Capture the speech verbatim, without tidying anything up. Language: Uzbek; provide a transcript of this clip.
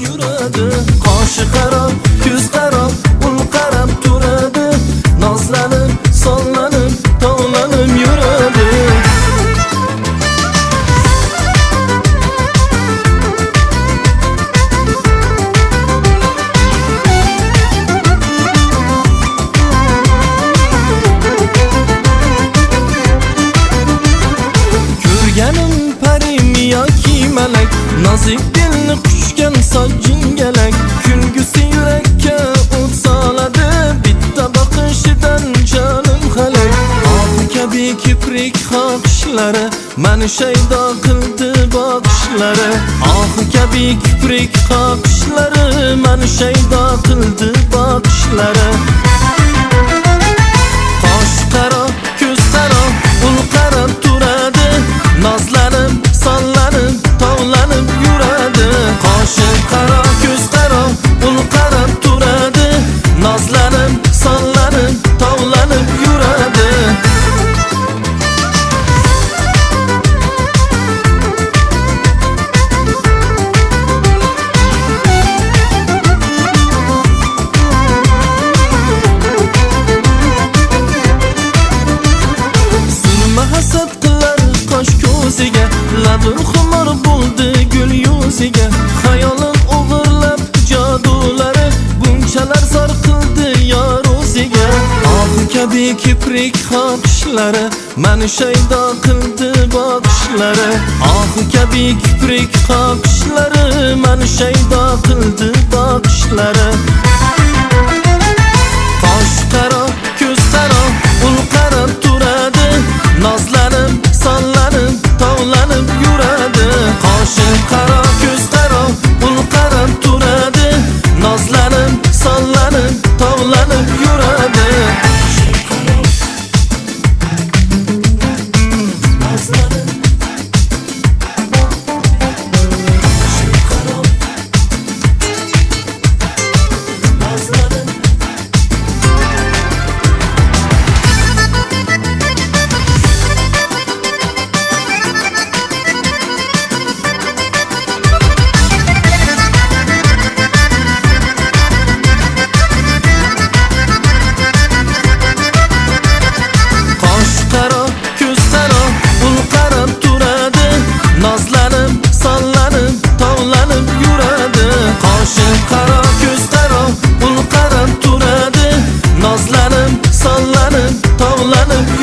yuradi. Qoshi qaro, ko'z qaro, ul qarab turadi. Nozlanib, sonlanib, tovlanib yuradi. Ko'rganim parim yoki malak, nozik dilni quchgan sochinggalak. Kulgusi yurakka o't soladi, bitta boqishidan jonim halak. Ohi kabi kiprik xohishlari mani shaydo qildi boqishlari. Ohi kabi kiprik xohishlari mani shaydo qildi boqishlari. Qosh qaro, ko'z qaro, ul qarab turadi. Nozlanib, sonlanib, tovlanib yuradi. Qoshi qaro, ko'z qaro, ul qarab turadi. Nozlanib, sonlanib, tovlanib yuradi. Zulma hasad qilar qosh ko'ziga, labir xumor bo'ldi gul yuziga. Xayolim o'g'irlab jodulari, bunchalar zor qildi yor o'ziga. Ohi kabi kiprik xohishlari mani shaydo qildi boqishlari. Ohi kabi kiprik xohishlari mani shaydo qildi boqishlari. Qosh qaro, ko'z qaro, ul qarab turadi. Nozlanib, sonlanib, tovlanib yuradi. Qoshi qaro, ko'z qaro, ul qarab turadi. Nozlanib, sonlanib, tovlanib yuradi. Nozlanib, sonlanib, tovlanib yuradi. Qoshi qaro, ko'z qaro, ul qarab turadi. Nozlanib, sonlanib, tovlanib